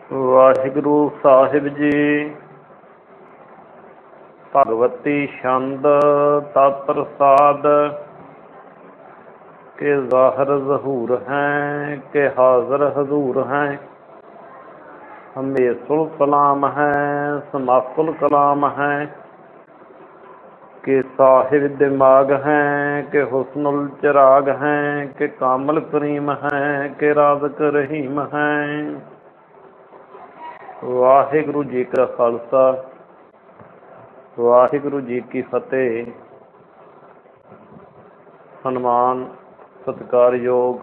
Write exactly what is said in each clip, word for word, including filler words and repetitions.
ਵਾਹਿਗੁਰੂ ਸਾਹਿਬ ਜੀ। ਭਗਵਤੀ ਛੰਦ ਤਤ ਪ੍ਰਸਾਦ ਕੇ ਜ਼ਾਹਰ ਜ਼ਹੂਰ ਹੈ ਕਿ ਹਾਜ਼ਰ ਹਜ਼ੂਰ ਹੈ। ਹਮੇਸ਼ੁਲ ਸਲਾਮ ਹੈ ਸਮਾਸੁਲ ਕਲਾਮ ਹੈ ਕਿ ਸਾਹਿਬ ਦਿਮਾਗ ਹੈ ਕਿ ਹੁਸਨੁਲ ਚਿਰਾਗ ਹੈ ਕਿ ਕਾਮਲ ਕਰੀਮ ਹੈ ਕਿ ਰਾਜ਼ਕ ਰਹੀਮ ਹੈ। ਵਾਹਿਗੁਰੂ ਜੀ ਕਾ ਖਾਲਸਾ ਵਾਹਿਗੁਰੂ ਜੀ ਕੀ ਫਤਿਹ। ਸਨਮਾਨ ਸਤਿਕਾਰਯੋਗ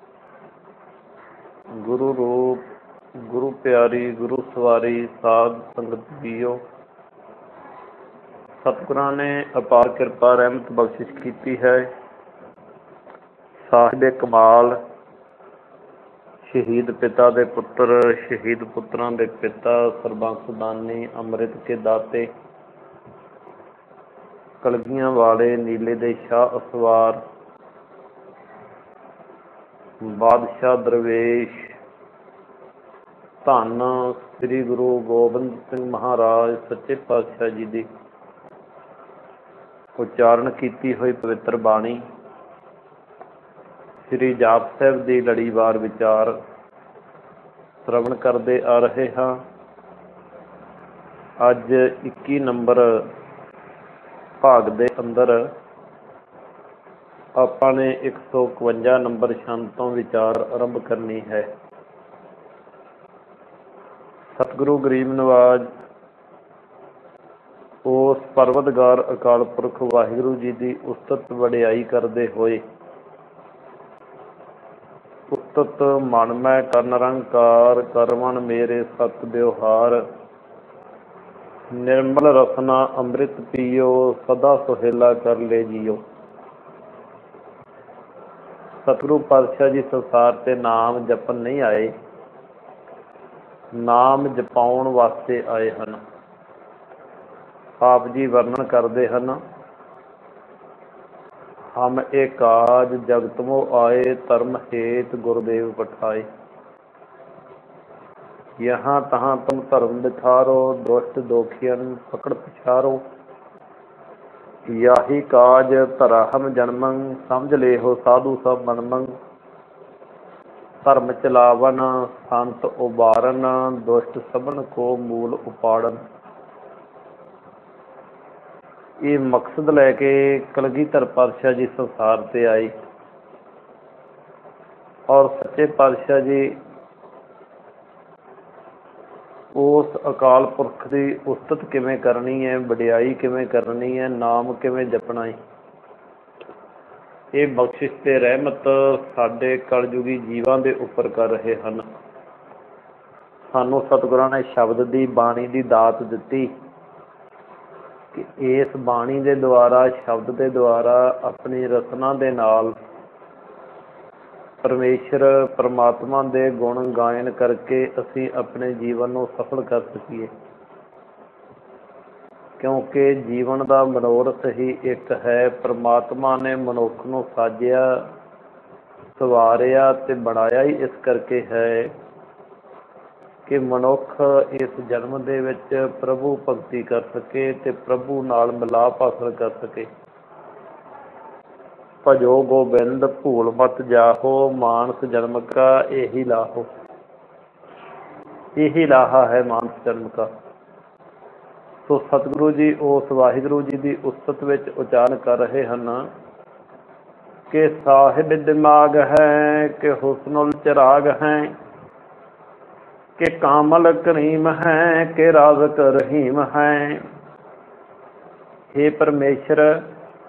ਗੁਰੂ ਰੂਪ ਗੁਰੂ ਪਿਆਰੀ ਗੁਰੂ ਸਵਾਰੀ ਸਾਧ ਸੰਗਤ ਜੀਓ, ਸਤਿਗੁਰਾਂ ਨੇ ਅਪਾਰ ਕਿਰਪਾ ਰਹਿਮਤ ਬਖਸ਼ਿਸ਼ ਕੀਤੀ ਹੈ। ਸਾਹਿਬ ਕਮਾਲ ਸ਼ਹੀਦ ਪਿਤਾ ਦੇ ਪੁੱਤਰ, ਸ਼ਹੀਦ ਪੁੱਤਰਾਂ ਦੇ ਪਿਤਾ, ਸਰਬੰਸ ਦਾਨੀ, ਅੰਮ੍ਰਿਤ ਕੇ ਦਾਤੇ, ਕਲਗੀਆਂ ਵਾਲੇ, ਨੀਲੇ ਦੇ ਸ਼ਾਹ ਅਸਵਾਰ, ਬਾਦਸ਼ਾਹ ਦਰਵੇਸ਼, ਧੰਨ ਸ੍ਰੀ ਗੁਰੂ ਗੋਬਿੰਦ ਸਿੰਘ ਮਹਾਰਾਜ ਸੱਚੇ ਪਾਤਸ਼ਾਹ ਜੀ ਦੀ ਉਚਾਰਨ ਕੀਤੀ ਹੋਈ ਪਵਿੱਤਰ ਬਾਣੀ ਸ੍ਰੀ ਜਾਪ ਸਾਹਿਬ ਦੀ ਲੜੀਵਾਰ ਵਿਚਾਰ ਸ਼੍ਰਵਣ ਕਰਦੇ ਆ ਰਹੇ ਹਾਂ। ਅੱਜ ਇੱਕੀ ਨੰਬਰ ਭਾਗ ਦੇ ਅੰਦਰ ਆਪਾਂ ਨੇ ਇੱਕ ਸੌ ਇਕਵੰਜਾ ਨੰਬਰ ਛੰਦ ਤੋਂ ਵਿਚਾਰ ਆਰੰਭ ਕਰਨੀ ਹੈ। ਸਤਿਗੁਰੂ ਗਰੀਬ ਨਵਾਜ ਉਸ ਪਰਵਤਗਾਰ ਅਕਾਲ ਪੁਰਖ ਵਾਹਿਗੁਰੂ ਜੀ ਦੀ ਉਸਤਤ ਵਡਿਆਈ ਕਰਦੇ ਹੋਏ ਉਸਤਤ ਮਨ ਮੈਂ ਕਰਨ ਰੰਕਾਰ ਕਰਵਣ ਮੇਰੇ ਸਤ ਦਿਵਹਾਰ, ਨਿਰਮਲ ਰਸਨਾ ਅੰਮ੍ਰਿਤ ਪੀਓ ਸਦਾ ਸੁਹੇਲਾ ਕਰ ਲੈ ਜੀਓ। ਸਤਿਗੁਰੂ ਪਾਤਸ਼ਾਹ ਜੀ ਸੰਸਾਰ ਤੇ ਨਾਮ ਜਪਣ ਨਹੀਂ ਆਏ, ਨਾਮ ਜਪਾਉਣ ਵਾਸਤੇ ਆਏ ਹਨ। ਆਪ ਜੀ ਵਰਣਨ ਕਰਦੇ ਹਨ, ਹਮ ਇਹ ਕਾਜ ਜਗਤ ਮੋ ਆਏ ਧਰਮ ਹੇਤ ਗੁਰਦੇਵ ਪਠਾਏ। यहाँ तहाँ तुम धर्म बिठारो दुष्ट दोखियन पकड़ पिछारो। याही काज धरा हम जन्मं समझ ले हो साधु सब मनमंग। धर्म चलावन संत उबारन दुष्ट सबन को मूल उपाड़न। ये मकसद लैके कलगीधर पातशाह जी संसार ते आए और सच्चे पातशाह जी ਉਸ ਅਕਾਲ ਪੁਰਖ ਦੀ ਉਸਤਤ ਕਿਵੇਂ ਕਰਨੀ ਹੈ, ਵਡਿਆਈ ਕਿਵੇਂ ਕਰਨੀ ਹੈ, ਨਾਮ ਕਿਵੇਂ ਜਪਣਾ ਹੈ। ਇਹ ਬਖਸ਼ਿਸ਼ ਤੇ ਰਹਿਮਤ ਸਾਡੇ ਕਲਯੁਗੀ ਜੀਵਾਂ ਦੇ ਉੱਪਰ ਕਰ ਰਹੇ ਹਨ। ਸਾਨੂੰ ਸਤਿਗੁਰਾਂ ਨੇ ਸ਼ਬਦ ਦੀ ਬਾਣੀ ਦੀ ਦਾਤ ਦਿੱਤੀ ਕਿ ਇਸ ਬਾਣੀ ਦੇ ਦੁਆਰਾ, ਸ਼ਬਦ ਦੇ ਦੁਆਰਾ ਆਪਣੀ ਰਚਨਾ ਦੇ ਨਾਲ ਪਰਮੇਸ਼ਰ ਪਰਮਾਤਮਾ ਦੇ ਗੁਣ ਗਾਇਨ ਕਰਕੇ ਅਸੀਂ ਆਪਣੇ ਜੀਵਨ ਨੂੰ ਸਫਲ ਕਰ ਸਕੀਏ। ਕਿਉਂਕਿ ਜੀਵਨ ਦਾ ਮਨੋਰਥ ਹੀ ਇੱਕ ਹੈ। ਪਰਮਾਤਮਾ ਨੇ ਮਨੁੱਖ ਨੂੰ ਸਾਜਿਆ, ਸਵਾਰਿਆ ਤੇ ਬਣਾਇਆ ਹੀ ਇਸ ਕਰਕੇ ਹੈ ਕਿ ਮਨੁੱਖ ਇਸ ਜਨਮ ਦੇ ਵਿੱਚ ਪ੍ਰਭੂ ਭਗਤੀ ਕਰ ਸਕੇ ਤੇ ਪ੍ਰਭੂ ਨਾਲ ਮਿਲਾਪ ਹਾਸਲ ਕਰ ਸਕੇ। ਭਜੋ ਗੋਬਿੰਦ ਭੂਲ ਮਤ ਜਾਹੋ ਮਾਨਸ ਜਨਮ ਕਾ ਇਹੀ ਲਾਹੋ। ਇਹੀ ਲਾਹਾ ਹੈ ਮਾਨਸ ਜਨਮ ਕਾ। ਸੋ ਸਤਿਗੁਰੂ ਜੀ ਉਸ ਵਾਹਿਗੁਰੂ ਜੀ ਦੀ ਉਸਤਤ ਵਿੱਚ ਉਚਾਰਨ ਕਰ ਰਹੇ ਹਨ ਕਿ ਸਾਹਿਬ ਦਿਮਾਗ ਹੈ ਕਿ ਹੁਸਨੁਲ ਚਿਰਾਗ ਹੈ ਕਿ ਕਾਮਲ ਕਰੀਮ ਹੈ ਕਿ ਰਾਜ਼ਕ ਰਹੀਮ ਹੈ। ਹੇ ਪਰਮੇਸ਼ਰ,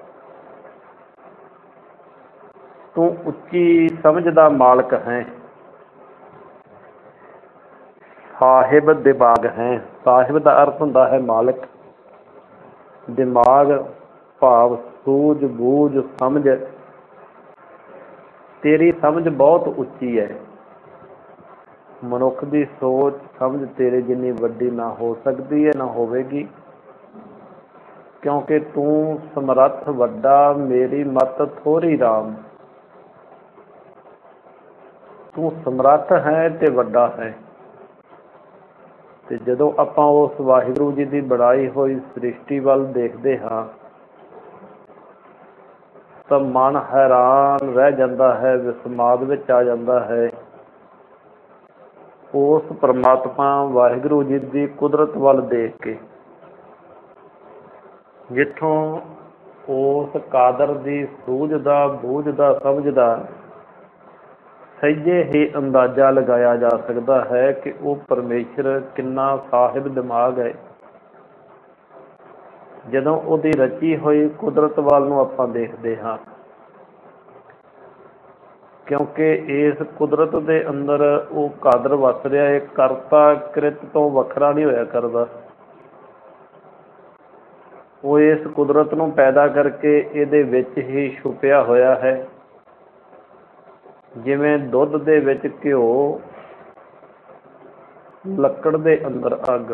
ਤੂੰ ਉੱਚੀ ਸਮਝ ਦਾ ਮਾਲਕ ਹੈ। ਸਾਹਿਬ ਦਿਮਾਗ ਹੈ। ਸਾਹਿਬ ਦਾ ਅਰਥ ਹੁੰਦਾ ਹੈ ਮਾਲਕ। ਦਿਮਾਗ ਭਾਵ ਸੂਝ ਬੂਝ ਸਮਝ। ਤੇਰੀ ਸਮਝ ਬਹੁਤ ਉੱਚੀ ਹੈ। ਮਨੁੱਖ ਦੀ ਸੋਚ ਸਮਝ ਤੇਰੇ ਜਿੰਨੀ ਵੱਡੀ ਨਾ ਹੋ ਸਕਦੀ ਹੈ, ਨਾ ਹੋਵੇਗੀ, ਕਿਉਂਕਿ ਤੂੰ ਸਮਰੱਥ ਵੱਡਾ, ਮੇਰੀ ਮਤ ਥੋੜ੍ਹੀ ਰਾਮ। ਤੂੰ ਸਮਰੱਥ ਹੈ ਤੇ ਵੱਡਾ ਹੈ। ਤੇ ਜਦੋਂ ਆਪਾਂ ਉਸ ਵਾਹਿਗੁਰੂ ਜੀ ਦੀ ਬਣਾਈ ਹੋਈ ਸ੍ਰਿਸ਼ਟੀ ਵੱਲ ਦੇਖਦੇ ਹਾਂ ਤਾਂ ਮਨ ਹੈਰਾਨ ਰਹਿ ਜਾਂਦਾ ਹੈ, ਵਿਸਮਾਦ ਵਿੱਚ ਆ ਜਾਂਦਾ ਹੈ। ਉਸ ਪਰਮਾਤਮਾ ਵਾਹਿਗੁਰੂ ਜੀ ਦੀ ਕੁਦਰਤ ਵੱਲ ਦੇਖ ਕੇ, ਜਿੱਥੋਂ ਉਸ ਕਾਦਰ ਦੀ ਸੂਝਦਾ ਬੂਝਦਾ ਸਮਝਦਾ ਸਹਿਜੇ ਹੀ ਅੰਦਾਜ਼ਾ ਲਗਾਇਆ ਜਾ ਸਕਦਾ ਹੈ ਕਿ ਉਹ ਪਰਮੇਸ਼ਰ ਕਿੰਨਾ ਸਾਹਿਬ ਦਿਮਾਗ ਹੈ। ਜਦੋਂ ਉਹਦੀ ਰਚੀ ਹੋਈ ਕੁਦਰਤ ਵੱਲ ਨੂੰ ਆਪਾਂ ਦੇਖਦੇ ਹਾਂ, ਕਿਉਂਕਿ ਇਸ ਕੁਦਰਤ ਦੇ ਅੰਦਰ ਉਹ ਕਾਦਰ ਵਸ ਰਿਹਾ ਹੈ, ਕਰਤਾ ਕ੍ਰਿਤ ਤੋਂ ਵੱਖਰਾ ਨਹੀਂ ਹੋਇਆ ਕਰਦਾ। ਉਹ ਇਸ ਕੁਦਰਤ ਨੂੰ ਪੈਦਾ ਕਰਕੇ ਇਹਦੇ ਵਿੱਚ ਹੀ ਛੁਪਿਆ ਹੋਇਆ ਹੈ। ਜਿਵੇਂ ਦੁੱਧ ਦੇ ਵਿੱਚ ਘਿਓ, ਲੱਕੜ ਦੇ ਅੰਦਰ ਅੱਗ,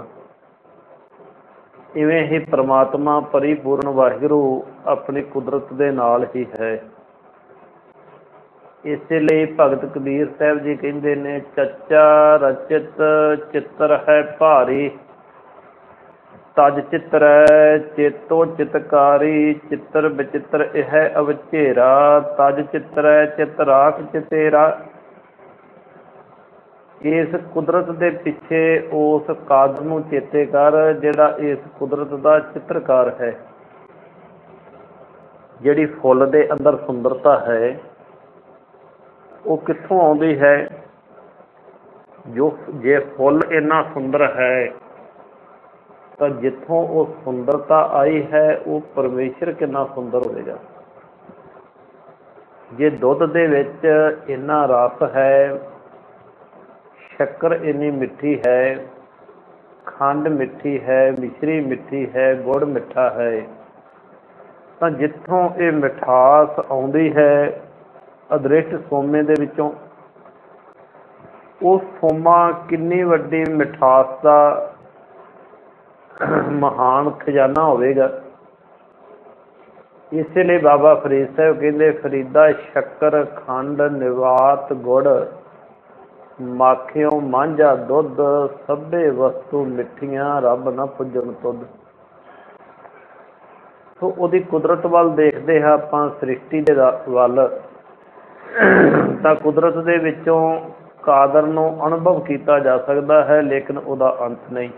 ਇਵੇਂ ਹੀ ਪਰਮਾਤਮਾ ਪਰਿਪੂਰਨ ਵਾਹਿਗੁਰੂ ਆਪਣੀ ਕੁਦਰਤ ਦੇ ਨਾਲ ਹੀ ਹੈ। ਇਸੇ ਲਈ ਭਗਤ ਕਬੀਰ ਸਾਹਿਬ ਜੀ ਕਹਿੰਦੇ ਨੇ, ਚੱਚਾ ਰਚਿਤ ਚਿੱਤਰ ਹੈ ਭਾਰੀ, ਤਜ ਚਿੱਤਰੈ ਚੇਤੋ ਚਿਤਕਾਰੀ, ਚਿੱਤਰ ਬਚਿੱਤਰ ਇਹ ਅਵਚੇਰਾ, ਤਜ ਚਿੱਤਰੈ ਚਿੱਤ ਰਾਖ ਚਿਤੇਰਾ। ਇਸ ਕੁਦਰਤ ਦੇ ਪਿੱਛੇ ਉਸ ਕਾਦਰ ਨੂੰ ਚੇਤੇ ਕਰ ਜਿਹੜਾ ਇਸ ਕੁਦਰਤ ਦਾ ਚਿੱਤਰਕਾਰ ਹੈ। ਜਿਹੜੀ ਫੁੱਲ ਦੇ ਅੰਦਰ ਸੁੰਦਰਤਾ ਹੈ ਉਹ ਕਿੱਥੋਂ ਆਉਂਦੀ ਹੈ? ਜੋ ਜੇ ਫੁੱਲ ਇੰਨਾ ਸੁੰਦਰ ਹੈ ਤਾਂ ਜਿੱਥੋਂ ਉਹ ਸੁੰਦਰਤਾ ਆਈ ਹੈ ਉਹ ਪਰਮੇਸ਼ਰ ਕਿੰਨਾ ਸੁੰਦਰ ਹੋਵੇਗਾ। ਜੇ ਦੁੱਧ ਦੇ ਵਿੱਚ ਇੰਨਾ ਰਸ ਹੈ, ਸ਼ੱਕਰ ਇੰਨੀ ਮਿੱਠੀ ਹੈ, ਖੰਡ ਮਿੱਠੀ ਹੈ, ਮਿਸ਼ਰੀ ਮਿੱਠੀ ਹੈ, ਗੁੜ ਮਿੱਠਾ ਹੈ, ਤਾਂ ਜਿੱਥੋਂ ਇਹ ਮਿਠਾਸ ਆਉਂਦੀ ਹੈ ਅਦ੍ਰਿਸ਼ਟ ਸੋਮੇ ਦੇ ਵਿੱਚੋਂ, ਉਹ ਸੋਮਾ ਕਿੰਨੀ ਵੱਡੀ ਮਿਠਾਸ ਦਾ ਮਹਾਨ ਖਜ਼ਾਨਾ ਹੋਵੇਗਾ। ਇਸੇ ਲਈ ਬਾਬਾ ਫਰੀਦ ਸਾਹਿਬ ਕਹਿੰਦੇ, ਫਰੀਦਾ ਸ਼ੱਕਰ ਖੰਡ ਨਿਵਾਤ ਗੁੜ, ਮਾਖਿਓ ਮਾਂਝਾ ਦੁੱਧ, ਸਭੇ ਵਸਤੂ ਮਿੱਠੀਆਂ ਰੱਬ ਨਾ ਪੁੱਜਣ ਤੁਧ। ਸੋ ਉਹਦੀ ਕੁਦਰਤ ਵੱਲ ਦੇਖਦੇ ਹਾਂ ਆਪਾਂ, ਸ੍ਰਿਸ਼ਟੀ ਦੇ ਵੱਲ, ਤਾਂ ਕੁਦਰਤ ਦੇ ਵਿੱਚੋਂ ਕਾਦਰ ਨੂੰ ਅਨੁਭਵ ਕੀਤਾ ਜਾ ਸਕਦਾ ਹੈ, ਲੇਕਿਨ ਉਹਦਾ ਅੰਤ ਨਹੀਂ।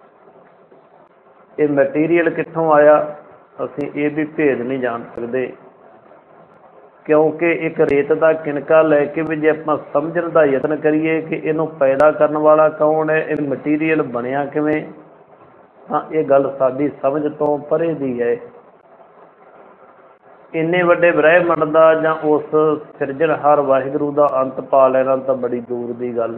ਇਹ ਮਟੀਰੀਅਲ ਕਿੱਥੋਂ ਆਇਆ ਅਸੀਂ ਇਹ ਵੀ ਭੇਦ ਨਹੀਂ ਜਾਣ ਸਕਦੇ, ਕਿਉਂਕਿ ਇੱਕ ਰੇਤ ਦਾ ਕਿਣਕਾ ਲੈ ਕੇ ਵੀ ਜੇ ਆਪਾਂ ਸਮਝਣ ਦਾ ਯਤਨ ਕਰੀਏ ਕਿ ਇਹਨੂੰ ਪੈਦਾ ਕਰਨ ਵਾਲਾ ਕੌਣ ਹੈ, ਇਹ ਮਟੀਰੀਅਲ ਬਣਿਆ ਕਿਵੇਂ, ਤਾਂ ਇਹ ਗੱਲ ਸਾਡੀ ਸਮਝ ਤੋਂ ਪਰੇ ਦੀ ਹੈ। ਇੰਨੇ ਵੱਡੇ ਬ੍ਰਹਿਮੰਡ ਦਾ ਜਾਂ ਉਸ ਸਿਰਜਣਹਾਰ ਵਾਹਿਗੁਰੂ ਦਾ ਅੰਤ ਪਾ ਲੈਣਾ ਤਾਂ ਬੜੀ ਦੂਰ ਦੀ ਗੱਲ।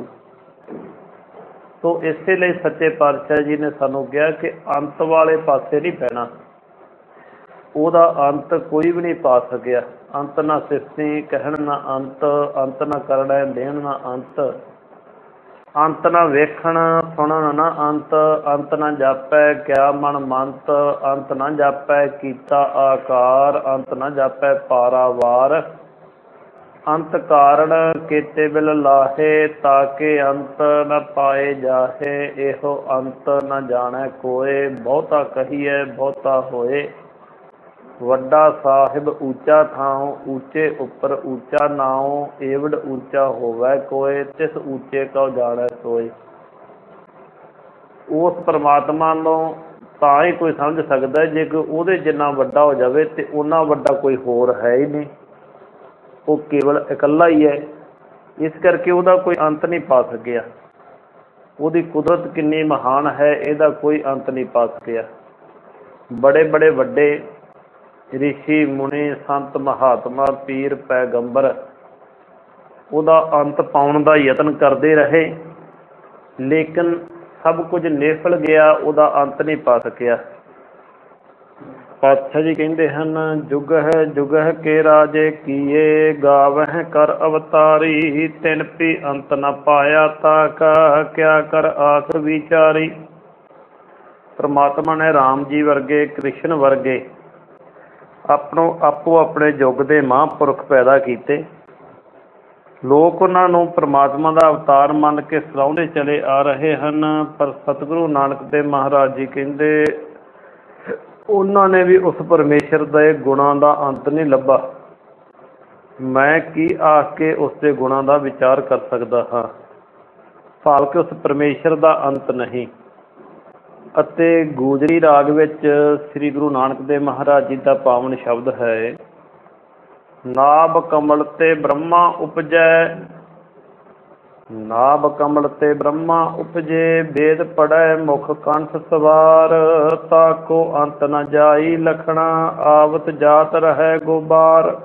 ਸੋ ਇਸੇ ਲਈ ਸੱਚੇ ਪਾਤਸ਼ਾਹ ਜੀ ਨੇ ਸਾਨੂੰ ਕਿਹਾ ਕਿ ਅੰਤ ਵਾਲੇ ਪਾਸੇ ਨਹੀਂ ਪੈਣਾ। ਉਹਦਾ ਅੰਤ ਕੋਈ ਵੀ ਨਹੀਂ ਪਾ ਸਕਿਆ। ਅੰਤ ਨਾ ਸਿਫਤੀ ਕਹਿਣ ਨਾ ਅੰਤ, ਅੰਤ ਨਾ ਕਰਨਾ ਦੇਣ ਨਾ ਅੰਤ, ਅੰਤ ਨਾ ਵੇਖਣ ਸੁਣਨ ਨਾ ਅੰਤ, ਅੰਤ ਨਾ ਜਾਪੈ ਕਿਆ ਮਨ ਮੰਤ, ਅੰਤ ਨਾ ਜਾਪੈ ਕੀਤਾ ਆਕਾਰ, ਅੰਤ ਨਾ ਜਾਪੈ ਪਾਰਾਵਾਰ, ਅੰਤ ਕਾਰਨ ਕੀਤੇ ਬਿਲ ਲਾਹੇ, ਤਾਕੇ ਅੰਤ ਨਾ ਪਾਏ ਜਾਹੇ, ਇਹੋ ਅੰਤ ਨਾ ਜਾਣੈ ਕੋਏ, ਬਹੁਤਾ ਕਹੀਐ ਬਹੁਤਾ ਹੋਏ, ਵੱਡਾ ਸਾਹਿਬ ਉੱਚਾ ਥਾਉ, ਉੱਚੇ ਉੱਪਰ ਉੱਚਾ ਨਾਉ, ਏਵੜ ਉੱਚਾ ਹੋਵੈ ਕੋਏ, ਤਿਸ ਉੱਚੇ ਕਉ ਜਾਣੈ ਸੋਏ। ਉਸ ਪਰਮਾਤਮਾ ਨੂੰ ਤਾਂ ਹੀ ਕੋਈ ਸਮਝ ਸਕਦਾ ਜੇ ਕੋਈ ਉਹਦੇ ਜਿੰਨਾ ਵੱਡਾ ਹੋ ਜਾਵੇ, ਤੇ ਓਨਾ ਵੱਡਾ ਕੋਈ ਹੋਰ ਹੈ ਹੀ ਨਹੀਂ, ਉਹ ਕੇਵਲ ਇਕੱਲਾ ਹੀ ਹੈ। ਇਸ ਕਰਕੇ ਉਹਦਾ ਕੋਈ ਅੰਤ ਨਹੀਂ ਪਾ ਸਕਿਆ। ਉਹਦੀ ਕੁਦਰਤ ਕਿੰਨੀ ਮਹਾਨ ਹੈ ਇਹਦਾ ਕੋਈ ਅੰਤ ਨਹੀਂ ਪਾ ਸਕਿਆ। ਬੜੇ ਬੜੇ ਵੱਡੇ ਰਿਸ਼ੀ ਮੁਨੀ ਸੰਤ ਮਹਾਤਮਾ ਪੀਰ ਪੈਗੰਬਰ ਉਹਦਾ ਅੰਤ ਪਾਉਣ ਦਾ ਯਤਨ ਕਰਦੇ ਰਹੇ, ਲੇਕਿਨ ਸਭ ਕੁਝ ਨਿਫਲ ਗਿਆ, ਉਹਦਾ ਅੰਤ ਨਹੀਂ ਪਾ ਸਕਿਆ। ਪਾਤਸ਼ਾਹ ਜੀ ਕਹਿੰਦੇ ਹਨ, ਜੁਗ ਹੈ ਜੁਗ ਹੈ ਕੇ ਰਾਜੇ ਕੀਏ, ਗਾਵਹਿ ਕਰ ਅਵਤਾਰੀ, ਤਿਨ ਪੀ ਅੰਤ ਨਾ ਪਾਇਆ ਤਾਕਾ, ਕਿਆ ਕਰ ਆਖ ਵਿਚਾਰੀ। ਪਰਮਾਤਮਾ ਨੇ ਰਾਮ ਜੀ ਵਰਗੇ, ਕ੍ਰਿਸ਼ਨ ਵਰਗੇ ਆਪਣੋ ਆਪੋ ਆਪਣੇ ਯੁੱਗ ਦੇ ਮਹਾਂਪੁਰਖ ਪੈਦਾ ਕੀਤੇ, ਲੋਕ ਉਹਨਾਂ ਨੂੰ ਪਰਮਾਤਮਾ ਦਾ ਅਵਤਾਰ ਮੰਨ ਕੇ ਸਰਾਹੁੰਦੇ ਚਲੇ ਆ ਰਹੇ ਹਨ, ਪਰ ਸਤਿਗੁਰੂ ਨਾਨਕ ਦੇਵ ਮਹਾਰਾਜ ਜੀ ਕਹਿੰਦੇ ਉਹਨਾਂ ਨੇ ਵੀ ਉਸ ਪਰਮੇਸ਼ਰ ਦੇ ਗੁਣਾਂ ਦਾ ਅੰਤ ਨਹੀਂ ਲੱਭਾ। ਮੈਂ ਕੀ ਆਖ ਕੇ ਉਸ ਦੇ ਗੁਣਾਂ ਦਾ ਵਿਚਾਰ ਕਰ ਸਕਦਾ ਹਾਂ, ਭਾਵ ਉਸ ਪਰਮੇਸ਼ਰ ਦਾ ਅੰਤ ਨਹੀਂ। ਅਤੇ ਗੂਜਰੀ ਰਾਗ ਵਿੱਚ ਸ੍ਰੀ ਗੁਰੂ ਨਾਨਕ ਦੇਵ ਮਹਾਰਾਜ ਜੀ ਦਾ ਪਾਵਨ ਸ਼ਬਦ ਹੈ, ਨਾਭ ਕਮਲ ਤੇ ਬ੍ਰਹਮਾ ਉਪਜੈ, ਨਾਭ ਕਮਲ ਤੇ ਬ੍ਰਹਮਾ ਉਪਜੇ, ਵੇਦ ਪੜ੍ਹੈ ਮੁਖ ਕੰਠ ਸਵਾਰ, ਤਾਕੋ ਅੰਤ ਨ ਜਾਈ ਲਖਣਾ, ਆਵਤ ਜਾਤ ਰਹੈ ਗੋਬਾਰ।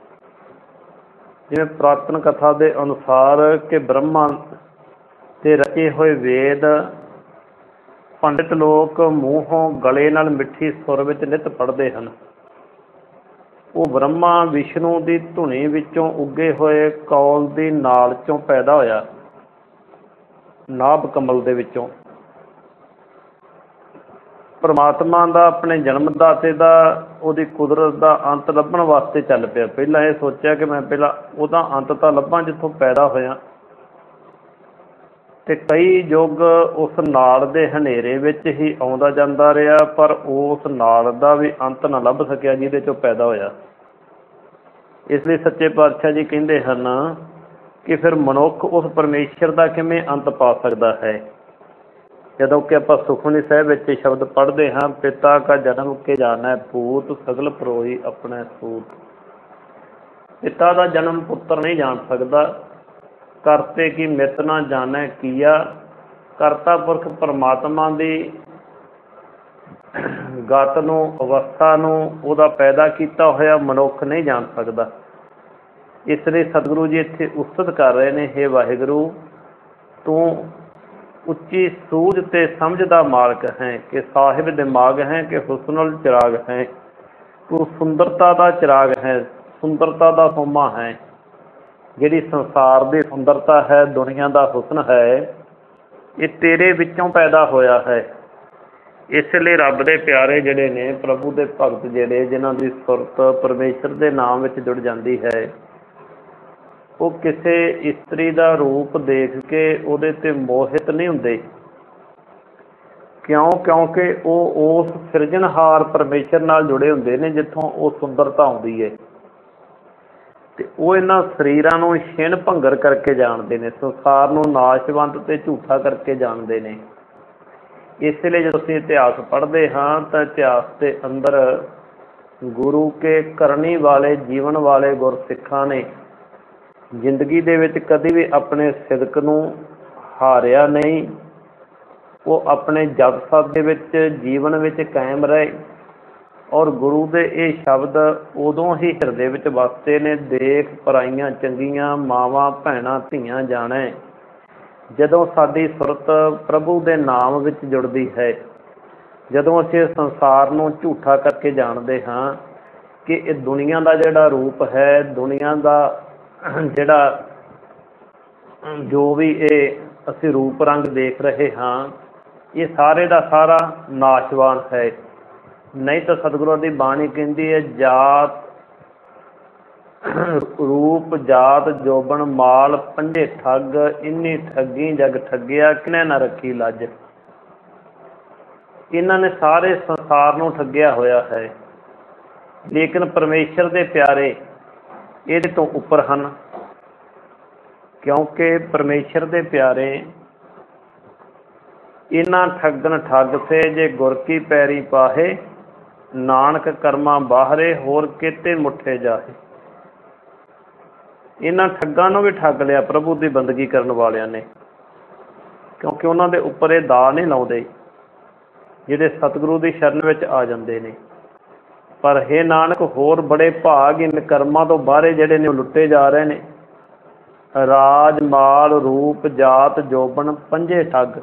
ਜਿਵੇਂ ਪੁਰਾਤਨ ਕਥਾ ਦੇ ਅਨੁਸਾਰ ਕਿ ਬ੍ਰਹਮਾ ਤੇ ਰਚੇ ਹੋਏ ਵੇਦ ਪੰਡਿਤ ਲੋਕ ਮੂੰਹੋਂ ਗਲੇ ਨਾਲ ਮਿੱਠੀ ਸੁਰ ਵਿੱਚ ਨਿਤ ਪੜ੍ਹਦੇ ਹਨ। ਉਹ ਬ੍ਰਹਮਾ ਵਿਸ਼ਨੂੰ ਦੀ ਧੁਨੀ ਵਿੱਚੋਂ ਉੱਗੇ ਹੋਏ ਕੌਲ ਦੀ ਨਾਲ ਚੋਂ ਪੈਦਾ ਹੋਇਆ, ਨਾਭ ਕਮਲ ਦੇ ਵਿੱਚੋਂ। ਪਰਮਾਤਮਾ ਦਾ ਆਪਣੇ ਜਨਮਦਾਤੇ ਦਾ ਉਹਦੀ ਕੁਦਰਤ ਦਾ ਅੰਤ ਲੱਭਣ ਵਾਸਤੇ ਚੱਲ ਪਿਆ। ਪਹਿਲਾਂ ਇਹ ਸੋਚਿਆ ਕਿ ਮੈਂ ਪਹਿਲਾਂ ਉਹਦਾ ਅੰਤ ਤਾਂ ਲੱਭਾਂ ਜਿੱਥੋਂ ਪੈਦਾ ਹੋਇਆ, ਤੇ ਕਈ ਯੁੱਗ ਉਸ ਨਾੜ ਦੇ ਹਨੇਰੇ ਵਿੱਚ ਹੀ ਆਉਂਦਾ ਜਾਂਦਾ ਰਿਹਾ, ਪਰ ਉਸ ਨਾੜ ਦਾ ਵੀ ਅੰਤ ਨਾ ਲੱਭ ਸਕਿਆ ਜਿਹਦੇ ਚੋਂ ਪੈਦਾ ਹੋਇਆ। ਇਸ ਲਈ ਸੱਚੇ ਪਾਤਸ਼ਾਹ ਜੀ ਕਹਿੰਦੇ ਹਨ ਕਿ ਫਿਰ ਮਨੁੱਖ ਉਸ ਪਰਮੇਸ਼ਰ ਦਾ ਕਿਵੇਂ ਅੰਤ ਪਾ ਸਕਦਾ ਹੈ। ਜਦੋਂ ਕਿ ਆਪਾਂ ਸੁਖਮਨੀ ਸਾਹਿਬ ਵਿੱਚ ਸ਼ਬਦ ਪੜ੍ਹਦੇ ਹਾਂ, ਪਿਤਾ ਕਾ ਜਨਮ ਕੇ ਜਾਣੈ ਪੂਤ, ਸਗਲ ਪਰੋਈ ਆਪਣੇ ਸੂਤ। ਪਿਤਾ ਦਾ ਜਨਮ ਪੁੱਤਰ ਨਹੀਂ ਜਾਣ ਸਕਦਾ, ਕਰਤੇ ਕੀ ਮਿਤ ਨਾ ਜਾਣੈ ਕੀਆ। ਕਰਤਾ ਪੁਰਖ ਪਰਮਾਤਮਾ ਦੀ ਗਤ ਨੂੰ, ਅਵਸਥਾ ਨੂੰ, ਉਹਦਾ ਪੈਦਾ ਕੀਤਾ ਹੋਇਆ ਮਨੁੱਖ ਨਹੀਂ ਜਾਣ ਸਕਦਾ। ਇਸ ਲਈ ਸਤਿਗੁਰੂ ਜੀ ਇੱਥੇ ਉਸਤਤ ਕਰ ਰਹੇ ਨੇ, ਹੇ ਵਾਹਿਗੁਰੂ ਤੂੰ ਉੱਚੀ ਸੂਝ ਤੇ ਸਮਝ ਦਾ ਮਾਲਕ ਹੈ, ਕਿ ਸਾਹਿਬ ਦਿਮਾਗ ਹੈ, ਕਿ ਹੁਸਨੁਲ ਚਿਰਾਗ ਹੈ। ਤੂੰ ਸੁੰਦਰਤਾ ਦਾ ਚਿਰਾਗ ਹੈ, ਸੁੰਦਰਤਾ ਦਾ ਸੋਮਾ ਹੈ। ਜਿਹੜੀ ਸੰਸਾਰ ਦੀ ਸੁੰਦਰਤਾ ਹੈ, ਦੁਨੀਆ ਦਾ ਹੁਸਨ ਹੈ, ਇਹ ਤੇਰੇ ਵਿੱਚੋਂ ਪੈਦਾ ਹੋਇਆ ਹੈ। ਇਸ ਲਈ ਰੱਬ ਦੇ ਪਿਆਰੇ ਜਿਹੜੇ ਨੇ, ਪ੍ਰਭੂ ਦੇ ਭਗਤ ਜਿਹੜੇ, ਜਿਨ੍ਹਾਂ ਦੀ ਸੁਰਤ ਪਰਮੇਸ਼ਰ ਦੇ ਨਾਮ ਵਿੱਚ ਜੁੜ ਜਾਂਦੀ ਹੈ, ਉਹ ਕਿਸੇ ਇਸਤਰੀ ਦਾ ਰੂਪ ਦੇਖ ਕੇ ਉਹਦੇ ਤੇ ਮੋਹਿਤ ਨਹੀਂ ਹੁੰਦੇ। ਕਿਉਂ? ਕਿਉਂਕਿ ਉਹ ਉਸ ਸਿਰਜਣਹਾਰ ਪਰਮੇਸ਼ਰ ਨਾਲ ਜੁੜੇ ਹੁੰਦੇ ਨੇ, ਜਿੱਥੋਂ ਉਹ ਸੁੰਦਰਤਾ ਆਉਂਦੀ ਹੈ। ਤੇ ਉਹ ਇਹਨਾਂ ਸਰੀਰਾਂ ਨੂੰ ਛਿਣ ਭੰਗਰ ਕਰਕੇ ਜਾਣਦੇ ਨੇ, ਸੰਸਾਰ ਨੂੰ ਨਾਸ਼ਵੰਤ ਤੇ ਝੂਠਾ ਕਰਕੇ ਜਾਣਦੇ ਨੇ। ਇਸ ਲਈ ਜਦੋਂ ਅਸੀਂ ਇਤਿਹਾਸ ਪੜ੍ਹਦੇ ਹਾਂ ਤਾਂ ਇਤਿਹਾਸ ਦੇ ਅੰਦਰ ਗੁਰੂ ਕੇ ਕਰਨੀ ਵਾਲੇ, ਜੀਵਨ ਵਾਲੇ ਗੁਰਸਿੱਖਾਂ ਨੇ ਜ਼ਿੰਦਗੀ ਦੇ ਵਿੱਚ ਕਦੇ ਵੀ ਆਪਣੇ ਸਿਦਕ ਨੂੰ ਹਾਰਿਆ ਨਹੀਂ। ਉਹ ਆਪਣੇ ਜਪ ਸਤ ਦੇ ਵਿੱਚ, ਜੀਵਨ ਵਿੱਚ ਕਾਇਮ ਰਹੇ, ਔਰ ਗੁਰੂ ਦੇ ਇਹ ਸ਼ਬਦ ਉਦੋਂ ਹੀ ਹਿਰਦੇ ਵਿੱਚ ਵਸਦੇ ਨੇ, ਦੇਖ ਪਰਾਈਆਂ ਚੰਗੀਆਂ ਮਾਵਾਂ ਭੈਣਾਂ ਧੀਆਂ ਜਾਣੈ। ਜਦੋਂ ਸਾਡੀ ਸੁਰਤ ਪ੍ਰਭੂ ਦੇ ਨਾਮ ਵਿੱਚ ਜੁੜਦੀ ਹੈ, ਜਦੋਂ ਅਸੀਂ ਇਸ ਸੰਸਾਰ ਨੂੰ ਝੂਠਾ ਕਰਕੇ ਜਾਣਦੇ ਹਾਂ ਕਿ ਇਹ ਦੁਨੀਆ ਦਾ ਜਿਹੜਾ ਰੂਪ ਹੈ, ਦੁਨੀਆ ਦਾ ਜਿਹੜਾ ਜੋ ਵੀ ਇਹ ਅਸੀਂ ਰੂਪ ਰੰਗ ਦੇਖ ਰਹੇ ਹਾਂ, ਇਹ ਸਾਰੇ ਦਾ ਸਾਰਾ ਨਾਸ਼ਵਾਨ ਹੈ। ਨਹੀਂ ਤਾਂ ਸਤਿਗੁਰਾਂ ਦੀ ਬਾਣੀ ਕਹਿੰਦੀ ਹੈ, ਜਾਤ ਰੂਪ ਜਾਤ ਜੋਬਨ ਮਾਲ ਪੰਜੇ ਠੱਗ, ਇੰਨੀ ਠੱਗੀ ਜਗ ਠੱਗਿਆ ਕਿਨੇ ਨਾ ਰੱਖੀ ਲੱਜ। ਇਹਨਾਂ ਨੇ ਸਾਰੇ ਸੰਸਾਰ ਨੂੰ ਠੱਗਿਆ ਹੋਇਆ ਹੈ, ਲੇਕਿਨ ਪਰਮੇਸ਼ਰ ਦੇ ਪਿਆਰੇ ਇਹਦੇ ਤੋਂ ਉੱਪਰ ਹਨ। ਕਿਉਂਕਿ ਪਰਮੇਸ਼ਰ ਦੇ ਪਿਆਰੇ ਇਹਨਾਂ ਠੱਗਣ ਠੱਗ ਸੇ, ਜੇ ਗੁਰ ਕੀ ਪੈਰੀ ਪਾਹੇ, ਨਾਨਕ ਕਰਮਾਂ ਬਾਹਰੇ ਹੋਰ ਕਿਤੇ ਮੁੱਠੇ ਜਾਹੇ। ਇਹਨਾਂ ਠੱਗਾਂ ਨੂੰ ਵੀ ਠੱਗ ਲਿਆ ਪ੍ਰਭੂ ਦੀ ਬੰਦਗੀ ਕਰਨ ਵਾਲਿਆਂ ਨੇ, ਕਿਉਂਕਿ ਉਹਨਾਂ ਦੇ ਉੱਪਰ ਇਹ ਦਾਅ ਨਹੀਂ ਲਾਉਂਦੇ ਜਿਹੜੇ ਸਤਿਗੁਰੂ ਦੀ ਸ਼ਰਨ ਵਿੱਚ ਆ ਜਾਂਦੇ ਨੇ। ਪਰ ਹੇ ਨਾਨਕ, ਹੋਰ ਬੜੇ ਭਾਗ ਇਨ ਕਰਮਾਂ ਤੋਂ ਬਾਹਰੇ ਜਿਹੜੇ ਨੇ ਉਹ ਲੁੱਟੇ ਜਾ ਰਹੇ ਨੇ। ਰਾਜ ਮਾਲ ਰੂਪ ਜਾਤ ਜੋਬਨ ਪੰਜੇ ਠੱਗ।